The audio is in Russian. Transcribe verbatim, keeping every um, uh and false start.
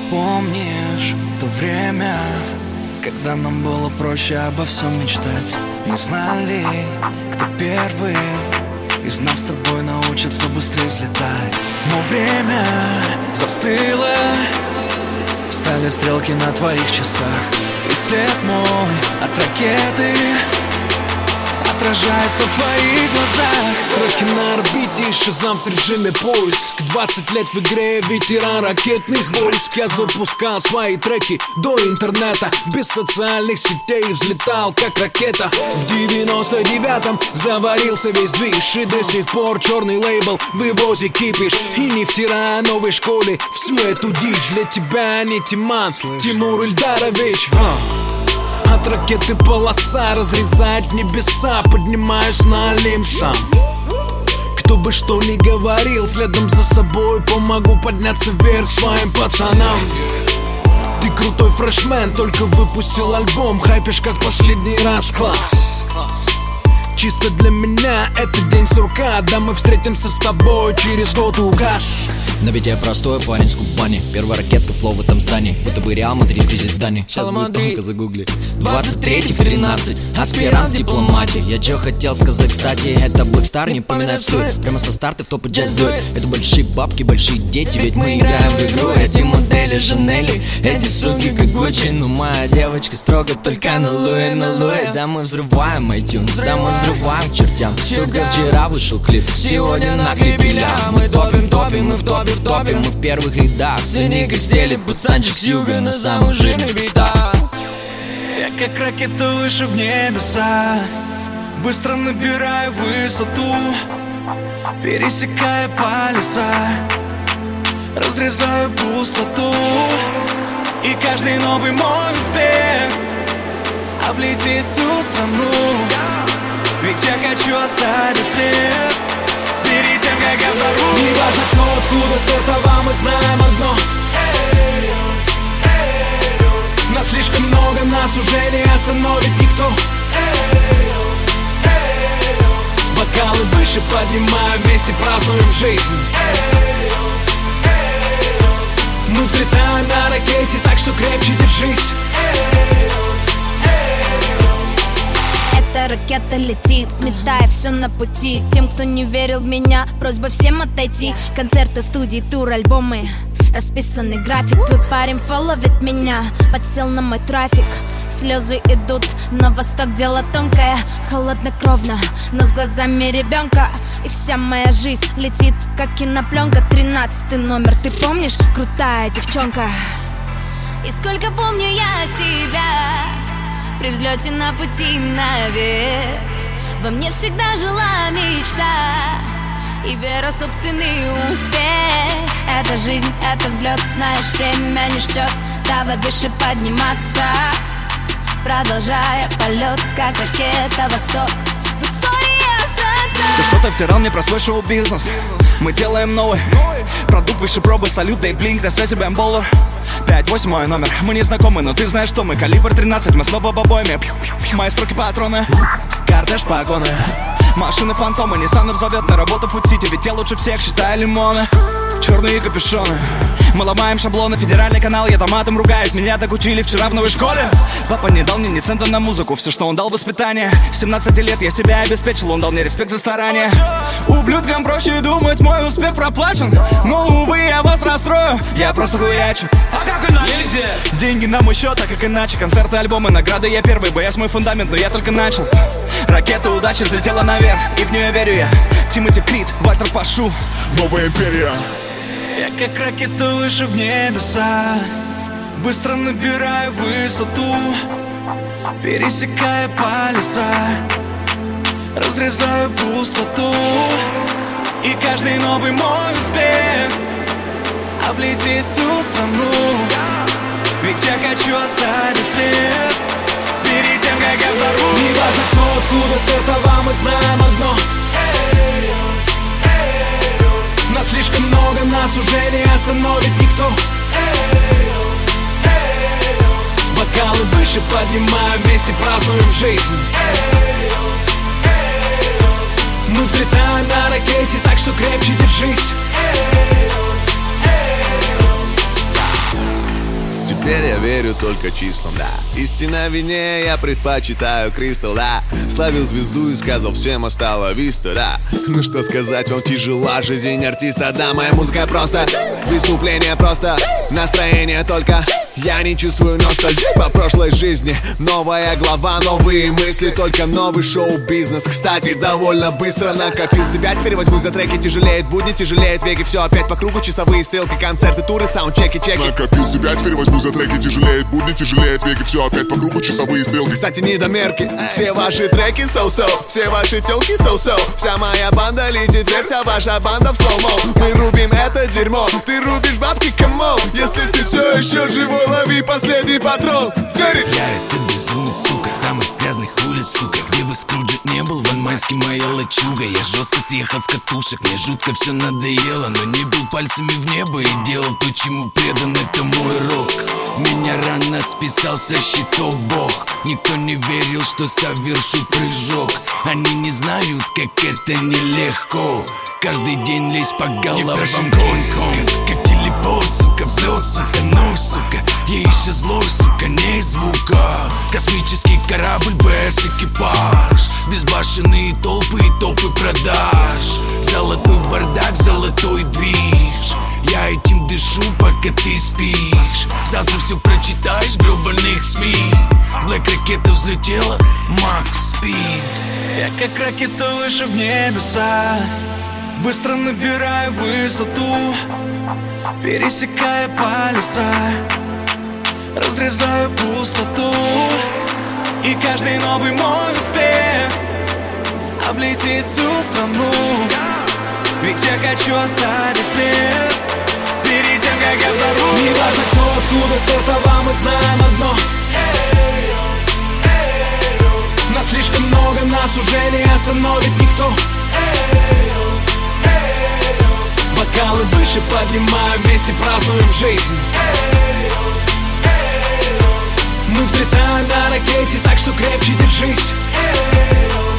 помнишь то время, когда нам было проще обо всем мечтать? Не знали, кто первый из нас с тобой научится быстрее взлетать. Но время застыло, встали стрелки на твоих часах, и след мой от ракеты отражается в твоих глазах. Треки на орбите, шазам в режиме поиск. Двадцать лет в игре, ветеран ракетных войск. Я запускал свои треки до интернета, без социальных сетей взлетал как ракета. В девяносто девятом заварился весь движ, и до сих пор черный лейбл вывозит кипиш. И не втирая новой школе всю эту дичь. Для тебя не Тиман, Тимур Ильдарович. От ракеты полоса разрезает небеса, поднимаюсь на Олимп сам. Кто бы что ни говорил, следом за собой помогу подняться вверх своим пацанам. Ты крутой фрешмен, только выпустил альбом, хайпишь как последний раз, класс. Чисто для меня это день сурка, да мы встретимся с тобой через год угас. Но ведь я простой парень с Кубани. Первая ракетка, флоу в этом здании, будто бы Реал Мадрид президане. Сейчас будет тонко, загугли. Двадцать третий в тринадцать, аспирант в дипломате. Я чё хотел сказать, кстати, это Blackstar, не поминай всуй. Прямо со старта в топ и джаз дует. Это большие бабки, большие дети, ведь мы играем в игру. Эти модели Жанели, эти суки как Гуччи. Но моя девочка строго только на Луи, на Луи. Да мы взрываем iTunes, да мы взрываем к чертям. Только вчера вышел клип, сегодня накрепили. Мы топим, топим, мы в топе, в топе, мы в первых рядах. Цени как стелит пацанчик с юга на самых жирных битах. Я как ракета выше в небеса, быстро набираю высоту, пересекая полюса, разрезаю пустоту. И каждый новый мой успех облетит всю страну, ведь я хочу оставить след перед тем, как я взорву. Не важно кто, откуда стартовал, мы знаем одно: нас слишком много, нас уже не остановит никто. Бокалы выше поднимаем, вместе празднуем жизнь. Мы взлетаем на ракете, так что крепче держись. Эта ракета летит, сметая все на пути. Тем, кто не верил в меня, просьба всем отойти. Концерты, студии, тур, альбомы, расписанный график. Твой парень фолловит меня, подсел на мой трафик. Слезы идут на восток, дело тонкое, холоднокровно, но с глазами ребенка. И вся моя жизнь летит, как кинопленка. Тринадцатый номер, ты помнишь? Крутая девчонка. И сколько помню я себя при взлете на пути наверх. Во мне всегда жила мечта и вера в собственный успех. Это жизнь, это взлет, знаешь, время не ждет. Давай выше подниматься, продолжая полет, как ракета восток. В истории остаться. Ты что-то втирал мне про свой шоу-бизнес. Мы делаем новый продукт выше пробы, салют, дай блинк, на связи бэмболлер. Пять восемь мой номер, мы не знакомы, но ты знаешь, что мы. Калибр тринадцать, мы снова в обойме. Мои строки патроны, кортеж погоны, машины фантомы, Ниссаны взовет на работу в Фуд-Сити, ведь я лучше всех считаю лимоны. Черные капюшоны, мы ломаем шаблоны, федеральный канал, я там матом ругаюсь. Меня так учили вчера в новой школе. Папа не дал мне ни цента на музыку, все, что он дал, воспитание. С семнадцати лет я себя обеспечил, он дал мне респект за старание. Ублюдкам проще думать, мой успех проплачен, но, увы, я вас расстрою, я просто хуячу. А как иначе? Деньги на мой счет, а как иначе? Концерты, альбомы, награды, я первый, БС мой фундамент, но я только начал. Ракета удачи взлетела наверх, и в нее верю я. Тимоти Крид, Вальтер Пашу, новая империя. Я как ракета выше в небеса, быстро набираю высоту, пересекая полюса, разрезаю пустоту. И каждый новый мой успех облетит всю страну, ведь я хочу оставить след перед тем, как я взорву. Не важно кто, откуда стартовал, мы знаем одно: нас слишком много, нас уже не остановит никто. Бокалы выше поднимаем, вместе празднуем жизнь. Мы взлетаем на ракете, так что крепче держись. Теперь я верю только числам, да. Истина в вине, я предпочитаю кристалл, да. Славил звезду и сказал всем осталось виста, да. Ну что сказать, вам тяжела жизнь артиста, да. Моя музыка просто выступление, просто настроение только. Я не чувствую ностальгии по прошлой жизни. Новая глава, новые мысли, только новый шоу-бизнес. Кстати, довольно быстро накопил себя. Теперь возьмусь за треки, тяжелеет будни, тяжелеет веки. Все опять по кругу, часовые стрелки, концерты, туры, саундчеки, чеки. Накопил себя, теперь возьмусь за треки, тяжелеет будни, тяжелеет веки. Все опять по кругу, часовые стрелки. Кстати, недомерки, все ваши треки so-so, все ваши телки so-so. Вся моя банда летит вверх, вся ваша банда в слоумо. Мы рубим это дерьмо, ты рубишь бабки, камон. Если ты все еще живой, лови последний патрон. Я это безумец, сука, самых грязных улиц, сука. Где бы Скруджет не был, Ван Майский моя лачуга. Я жестко съехал с катушек, мне жутко все надоело. Но не бил пальцами в небо и делал то, чему предан, это мой рок. Меня рано списал со счетов Бог. Никто не верил, что совершу прыжок. Они не знают, как это нелегко. Каждый день лезь по головам, сука. Как телепорт, сука, взлет, сука, нож, сука. Я еще злой, сука, не звука. Космический корабль без экипаж. Безбашенные толпы и топы продаж. Золотой бардак, золотой движ. Я этим дышу, пока ты спишь. Завтра все прочитаешь в гребаных СМИ. Блэк ракета взлетела, Макс Спид. Я как ракета выше в небеса. Быстро набираю высоту, пересекая полюса. Разрезаю пустоту. И каждый новый мой успех облетит всю страну. Ведь я хочу оставить след перед тем, как я взорву. Не важно кто, откуда стартовал, мы знаем одно. Нас слишком много, нас уже не остановит никто. Бокалы выше поднимаем, вместе празднуем жизнь. Мы взлетаем на ракете, так что крепче держись.